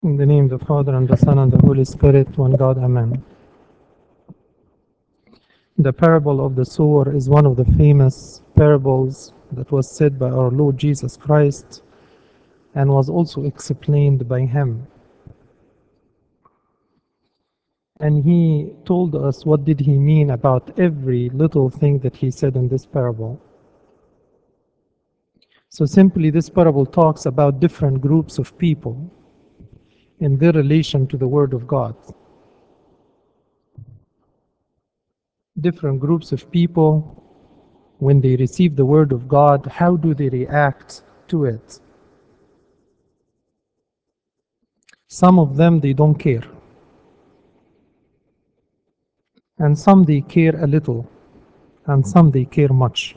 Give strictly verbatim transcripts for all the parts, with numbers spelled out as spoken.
In the name of the Father, and the Son, and the Holy Spirit, one God, Amen. The parable of the sower is one of the famous parables that was said by our Lord Jesus Christ and was also explained by him. And he told us what did he mean about every little thing that he said in this parable. So simply this parable talks about different groups of people in their relation to the Word of God. Different groups of people, when they receive the Word of God, how do they react to it? Some of them, they don't care. And some, they care a little. And some, they care much.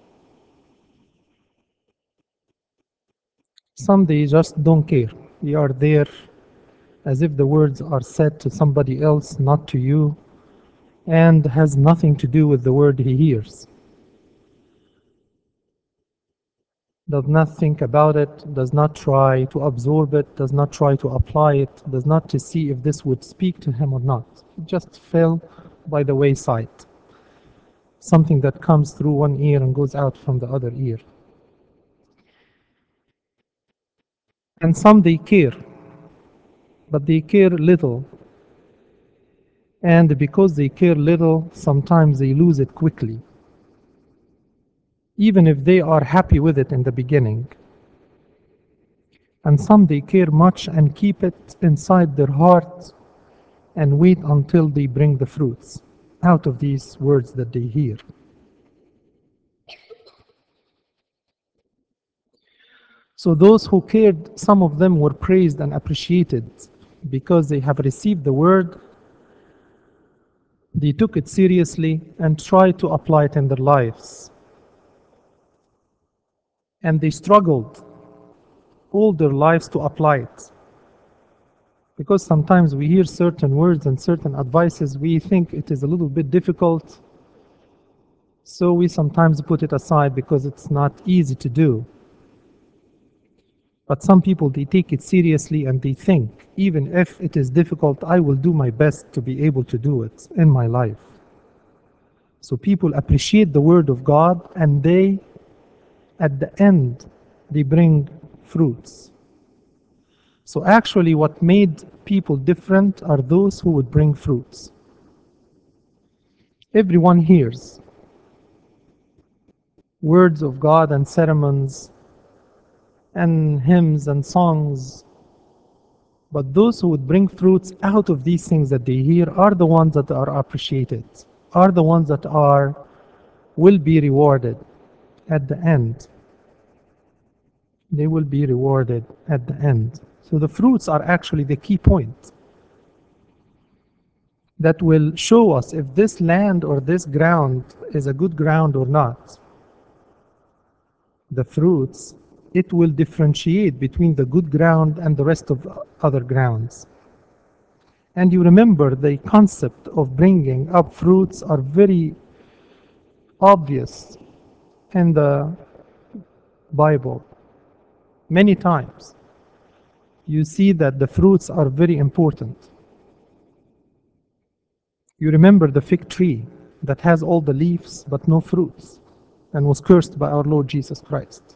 Some, they just don't care. They are there as if the words are said to somebody else, not to you, and has nothing to do with the word he hears. Does not think about it, does not try to absorb it, does not try to apply it, does not to see if this would speak to him or not. It just fell by the wayside. Something that comes through one ear and goes out from the other ear. And some, they care, but they care little. And because they care little, sometimes they lose it quickly, even if they are happy with it in the beginning. And some, they care much and keep it inside their heart and wait until they bring the fruits out of these words that they hear. So those who cared, some of them were praised and appreciated because they have received the word. They took it seriously and tried to apply it in their lives. And they struggled all their lives to apply it. Because sometimes we hear certain words and certain advices, we think it is a little bit difficult, so we sometimes put it aside because it's not easy to do. But some people, they take it seriously and they think, even if it is difficult, I will do my best to be able to do it in my life. So people appreciate the word of God, and they, at the end, they bring fruits. So actually what made people different are those who would bring fruits. Everyone hears words of God and sermons and hymns and songs, but those who would bring fruits out of these things that they hear are the ones that are appreciated, are the ones that are will be rewarded at the end. They will be rewarded at the end. So the fruits are actually the key point that will show us if this land or this ground is a good ground or not. The fruits, it will differentiate between the good ground and the rest of other grounds. And you remember the concept of bringing up fruits are very obvious in the Bible. Many times you see that the fruits are very important. You remember the fig tree that has all the leaves but no fruits and was cursed by our Lord Jesus Christ.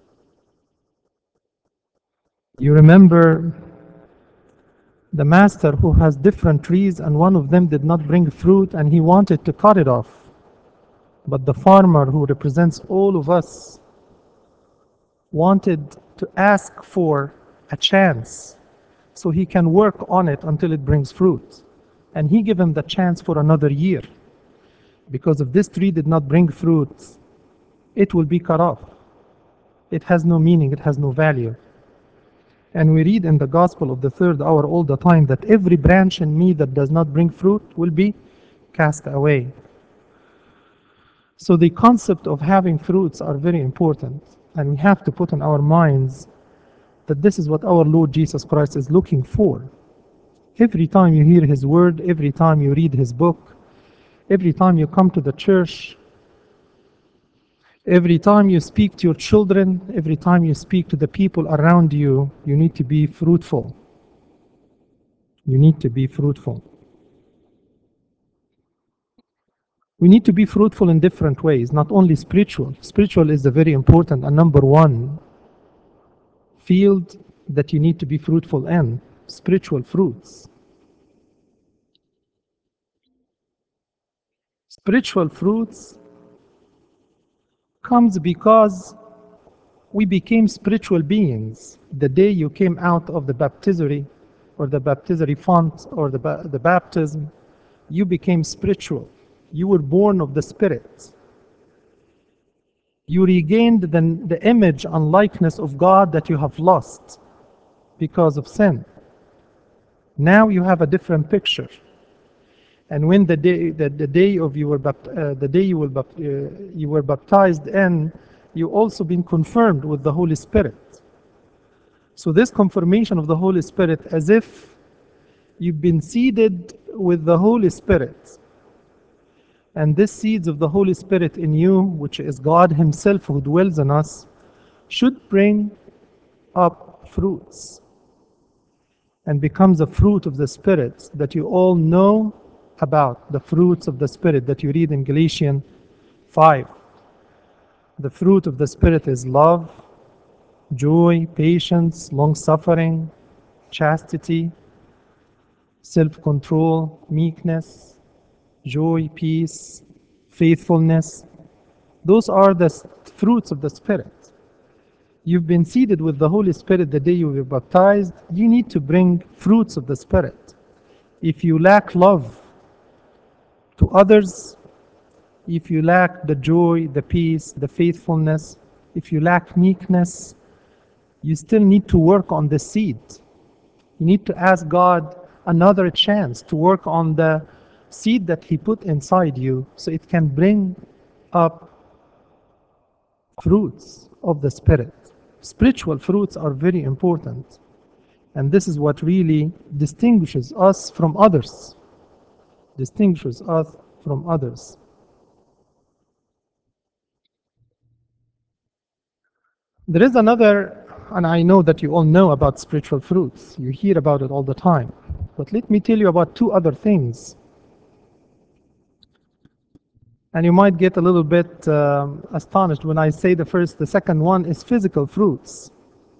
You remember the master who has different trees and one of them did not bring fruit and he wanted to cut it off. But the farmer who represents all of us wanted to ask for a chance so he can work on it until it brings fruit. And he gave him the chance for another year. Because if this tree did not bring fruit, it will be cut off. It has no meaning, it has no value. And we read in the gospel of the third hour all the time that every branch in me that does not bring fruit will be cast away. So the concept of having fruits are very important. And we have to put in our minds that this is what our Lord Jesus Christ is looking for. Every time you hear his word, every time you read his book, every time you come to the church, every time you speak to your children, every time you speak to the people around you, you need to be fruitful. You need to be fruitful. We need to be fruitful in different ways, not only spiritual. Spiritual is a very important and number one field that you need to be fruitful in, spiritual fruits. Spiritual fruits comes because we became spiritual beings the day you came out of the baptistery or the baptistery font or the, ba- the baptism. You became spiritual. You were born of the Spirit. You regained the, the image and likeness of God that you have lost because of sin. Now you have a different picture. And when the day, the, the day of you were bapt, uh, the day you were, bapt, uh, you were baptized in, you also been confirmed with the Holy Spirit. So this confirmation of the Holy Spirit, as if you've been seeded with the Holy Spirit. And this seeds of the Holy Spirit in you, which is God Himself who dwells in us, should bring up fruits and becomes a fruit of the Spirit that you all know about, the fruits of the Spirit that you read in Galatians five. The fruit of the Spirit is love, joy, patience, long-suffering, chastity, self-control, meekness, joy, peace, faithfulness. Those are the fruits of the Spirit. You've been seeded with the Holy Spirit the day you were baptized. You need to bring fruits of the Spirit. If you lack love to others, if you lack the joy, the peace, the faithfulness, if you lack meekness, you still need to work on the seed. You need to ask God another chance to work on the seed that He put inside you so it can bring up fruits of the Spirit. Spiritual fruits are very important. And this is what really distinguishes us from others. Distinguishes us from others. There is another, and I know that you all know about spiritual fruits. You hear about it all the time. But let me tell you about two other things. And you might get a little bit um, astonished when I say the first. The second one is physical fruits.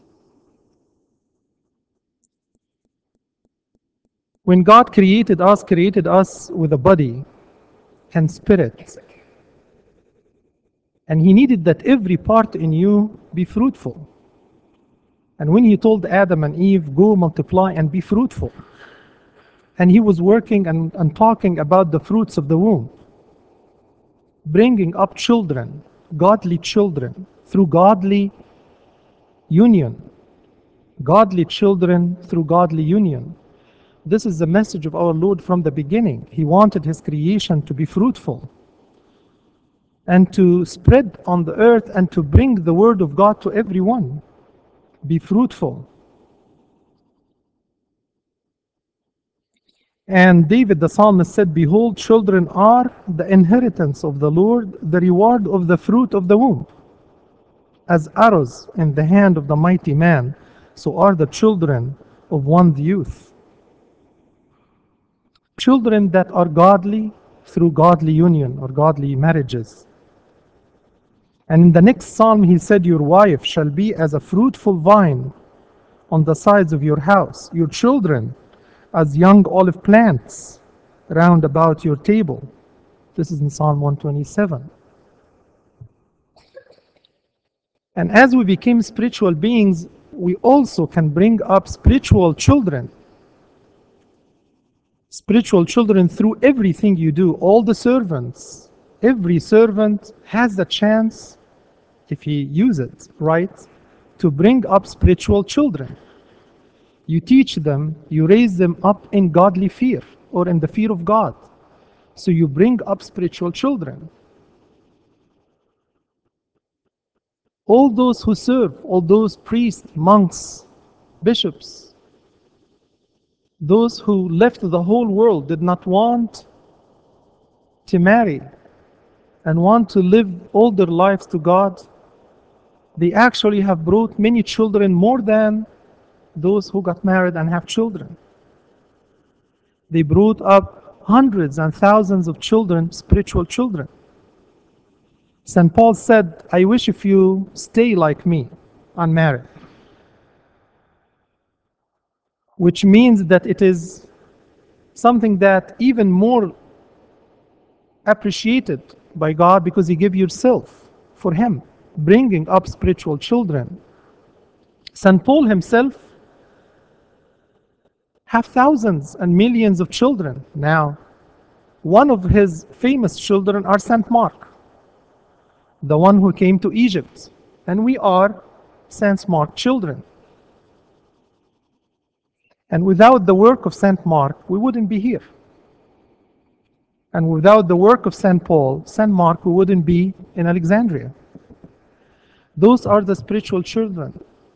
When God created us, created us with a body and spirit. And He needed that every part in you be fruitful. And when He told Adam and Eve, go multiply and be fruitful, and He was working and, and talking about the fruits of the womb, bringing up children, godly children, through godly union. Godly children through godly union. This is the message of our Lord from the beginning. He wanted His creation to be fruitful and to spread on the earth and to bring the word of God to everyone. Be fruitful. And David the psalmist said, behold, children are the inheritance of the Lord, the reward of the fruit of the womb. As arrows in the hand of the mighty man, so are the children of one's youth. Children that are godly through godly union or godly marriages. And in the next psalm he said, your wife shall be as a fruitful vine on the sides of your house, your children as young olive plants round about your table. This is in Psalm one twenty-seven. And as we became spiritual beings, we also can bring up spiritual children. Spiritual children through everything you do, all the servants. Every servant has the chance, if he uses it right, to bring up spiritual children. You teach them, you raise them up in godly fear or in the fear of God. So you bring up spiritual children. All those who serve, all those priests, monks, bishops, those who left the whole world, did not want to marry and want to live all their lives to God, they actually have brought many children more than those who got married and have children. They brought up hundreds and thousands of children, spiritual children. Saint Paul said, I wish if you stay like me, unmarried, which means that it is something that even more appreciated by God because He gave yourself for Him, bringing up spiritual children. Saint Paul himself have thousands and millions of children now. One of his famous children are Saint Mark, the one who came to Egypt, and we are Saint Mark children. And without the work of Saint Mark, we wouldn't be here. And without the work of Saint Paul, Saint Mark, we wouldn't be in Alexandria. Those are the spiritual children.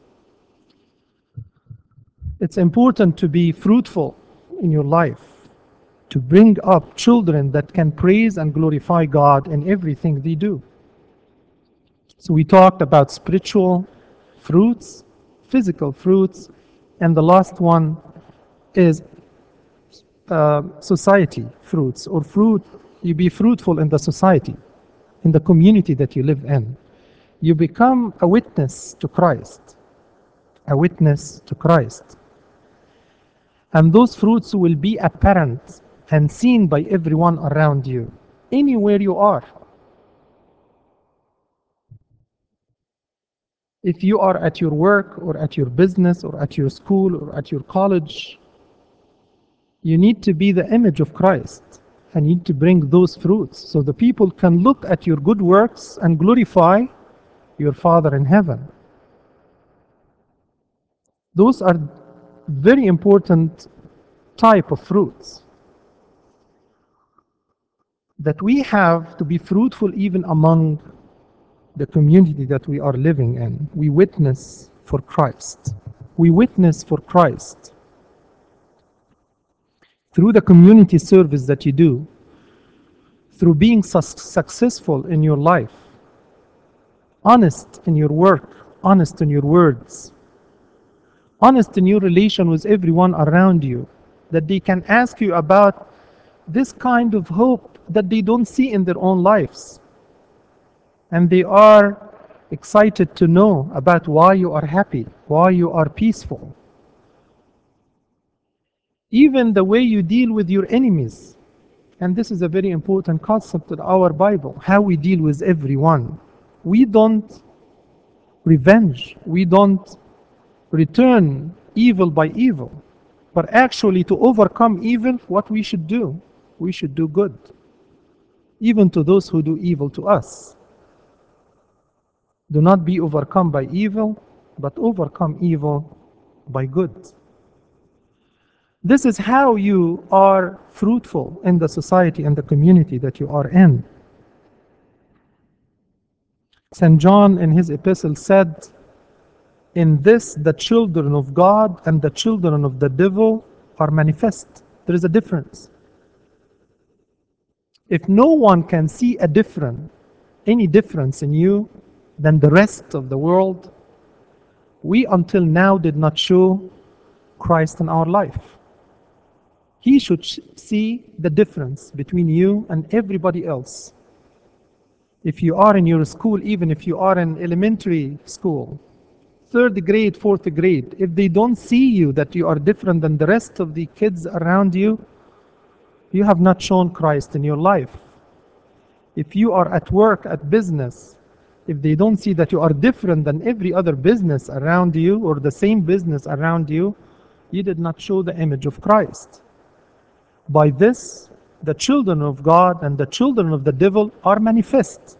It's important to be fruitful in your life, to bring up children that can praise and glorify God in everything they do. So we talked about spiritual fruits, physical fruits, and the last one is uh, society fruits, or fruit. You be fruitful in the society, in the community that you live in. You become a witness to Christ, a witness to Christ. And those fruits will be apparent and seen by everyone around you, anywhere you are. If you are at your work or at your business or at your school or at your college, you need to be the image of Christ and need to bring those fruits so the people can look at your good works and glorify your Father in heaven. Those are very important type of fruits that we have to be fruitful even among the community that we are living in. We witness for Christ. We witness for Christ through the community service that you do, through being su- successful in your life, honest in your work, honest in your words, honest in your relation with everyone around you, that they can ask you about this kind of hope that they don't see in their own lives. And they are excited to know about why you are happy, why you are peaceful. Even the way you deal with your enemies. And this is a very important concept in our Bible, how we deal with everyone. We don't revenge, we don't return evil by evil, but actually to overcome evil, what we should do? We should do good, even to those who do evil to us. Do not be overcome by evil, but overcome evil by good. This is how you are fruitful in the society and the community that you are in. Saint John in his epistle said, in this the children of God and the children of the devil are manifest. There is a difference. If no one can see a difference, any difference in you than the rest of the world, we until now did not show Christ in our life. He should see the difference between you and everybody else. If you are in your school, even if you are in elementary school, third grade, fourth grade, if they don't see you that you are different than the rest of the kids around you, you have not shown Christ in your life. If you are at work, at business, if they don't see that you are different than every other business around you or the same business around you, you did not show the image of Christ. By this, the children of God and the children of the devil are manifest.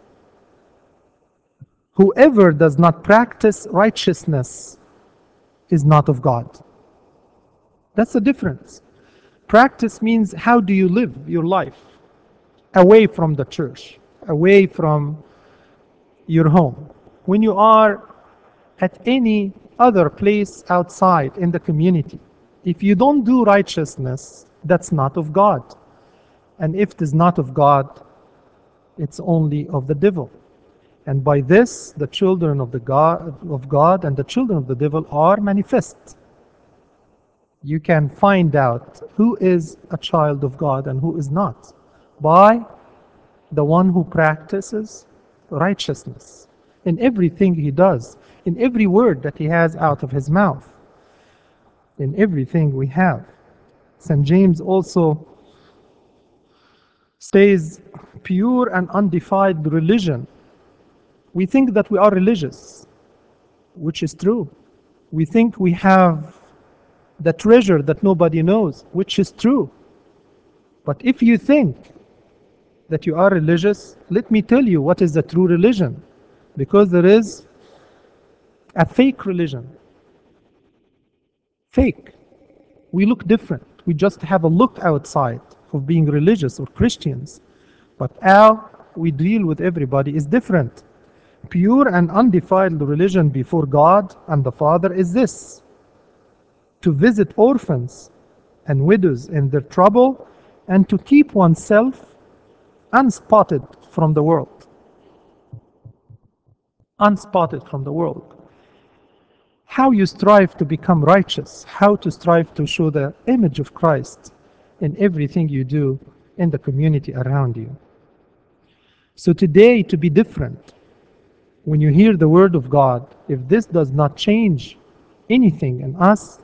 Whoever does not practice righteousness is not of God. That's the difference. Practice means how do you live your life away from the church, away from your home. When you are at any other place outside in the community, if you don't do righteousness, that's not of God. And if it is not of God, it's only of the devil. And by this, the children of the God of God and the children of the devil are manifest. You can find out who is a child of God and who is not by the one who practices righteousness in everything he does, in every word that he has out of his mouth, in everything we have. Saint James also says, pure and undefiled religion. We think that we are religious, which is true. We think we have the treasure that nobody knows, which is true. But if you think that you are religious, let me tell you what is the true religion. Because there is a fake religion. Fake. We look different. We just have a look outside of being religious or Christians. But how we deal with everybody is different. Pure and undefiled religion before God and the Father is this: to visit orphans and widows in their trouble and to keep oneself unspotted from the world. Unspotted from the world. How you strive to become righteous, how to strive to show the image of Christ in everything you do in the community around you. So today, to be different, when you hear the word of God, if this does not change anything in us,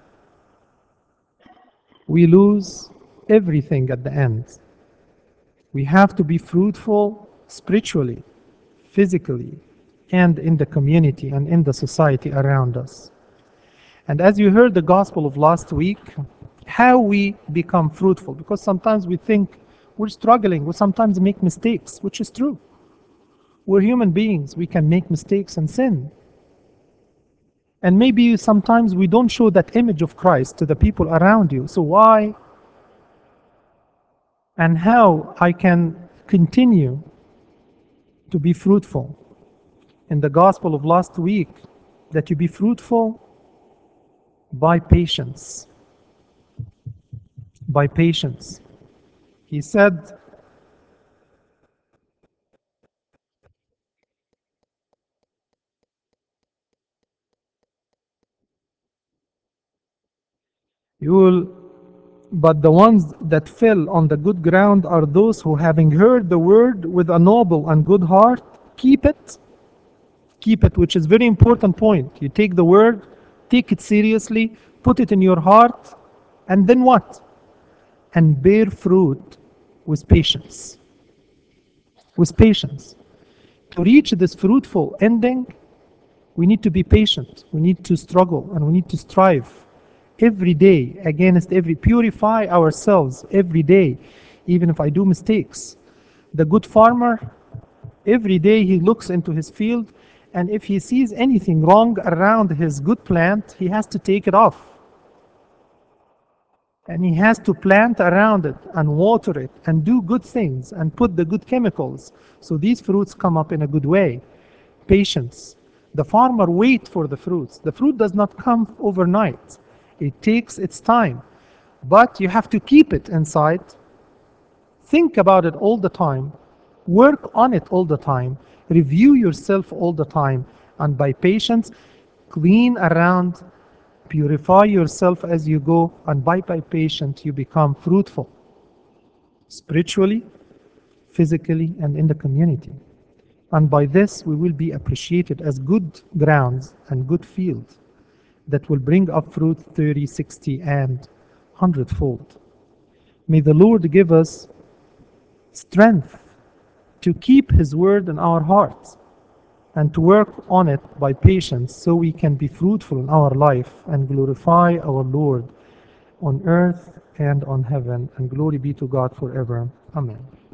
we lose everything at the end. We have to be fruitful spiritually, physically, and in the community and in the society around us. And as you heard the gospel of last week, how we become fruitful, because sometimes we think we're struggling, we sometimes make mistakes, which is true. We're human beings, we can make mistakes and sin. And maybe sometimes we don't show that image of Christ to the people around you. So why and how I can continue to be fruitful? In the gospel of last week, that you be fruitful by patience. By patience. He said, you will, but the ones that fell on the good ground are those who, having heard the word with a noble and good heart, keep it, keep it, which is very important point. You take the word, take it seriously, put it in your heart, and then what? And bear fruit with patience. With patience. To reach this fruitful ending, we need to be patient. We need to struggle and we need to strive every day against every, purify ourselves every day, even if I do mistakes. The good farmer, every day he looks into his field, and if he sees anything wrong around his good plant, he has to take it off. And he has to plant around it and water it and do good things and put the good chemicals so these fruits come up in a good way. Patience. The farmer waits for the fruits. The fruit does not come overnight. It takes its time. But you have to keep it inside. Think about it all the time. Work on it all the time. Review yourself all the time. And by patience, clean around, purify yourself as you go, and by, by patience you become fruitful. Spiritually, physically, and in the community. And by this we will be appreciated as good grounds and good fields that will bring up fruit thirty, sixty, and hundredfold. May the Lord give us strength to keep His word in our hearts and to work on it by patience so we can be fruitful in our life and glorify our Lord on earth and on heaven. And glory be to God forever. Amen.